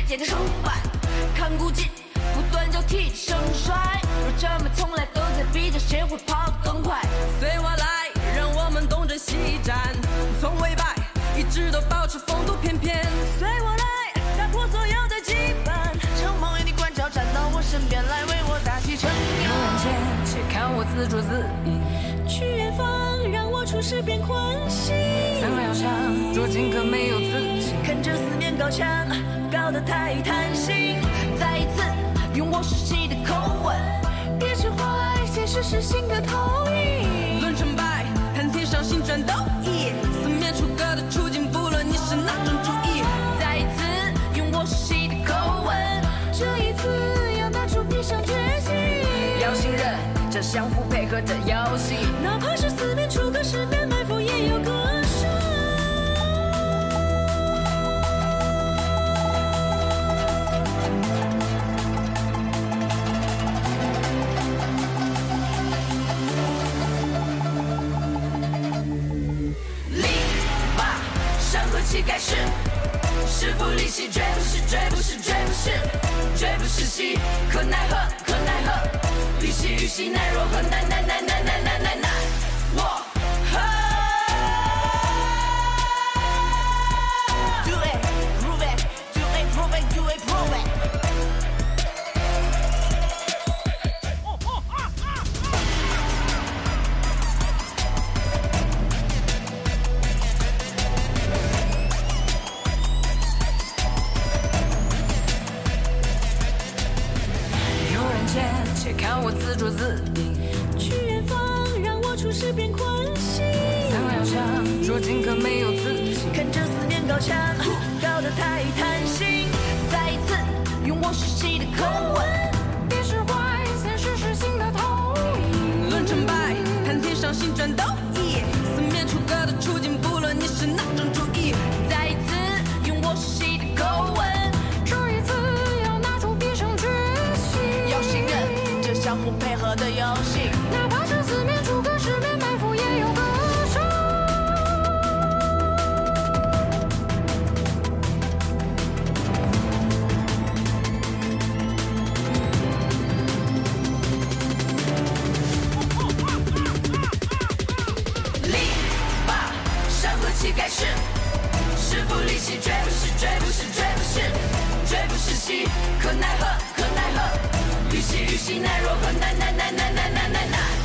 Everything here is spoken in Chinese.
界的手腕，看古今，不断交替的盛衰。若这么从来都在比较，谁会跑得更快？ 随我来，让我们东征西战，从未败，一直都保持风度翩翩。 随我来，打破所有的羁绊，乘梦魇的关照，站到我身边来为我打气撑腰。 悠然间，且看我自作自饮， 去远方，让我出师变欢喜。 曾料想，如今可没有自信， 看着四面高墙，高得太贪心。再一次用我熟悉的口吻，别释怀，现实是新的投影。 论成败，看天上星转斗异，四面楚歌的处境，不论你是哪种主义。 再一次用我熟悉的口吻，这一次要拿出必胜决心。 要信任这相互配合的游戏， 哪怕是四面楚歌，十面埋伏，也有歌声。气盖世，时不利兮，绝不是，绝不是，绝不是，绝不是兮，可奈何，可奈何，利兮与兮奈若何，奈奈奈奈奈奈奈奈，我呵。Do it, prove it, do it, prove it, do it, prove it。 且看我自作自饮， 去远方，让我出师变欢喜。 曾料想，如今可没有自信， 看着四面高墙，高得太贪心。再一次用我熟悉的口吻，别释怀，现实是新的投影。 论成败，看天上星转斗异，四面楚歌的处境，不论你是哪种主义。 再一次用我熟悉的口吻， 这一次要拿出必胜决心。 要信任这相互配合的游戏， 哪怕是四面楚歌，十面埋伏，也有歌声。 力拔山河气盖世，时不利兮，绝不是，绝不是，绝不是，绝不是兮，可奈何，可奈何，利兮与兮奈若何，奈奈奈奈奈奈奈奈。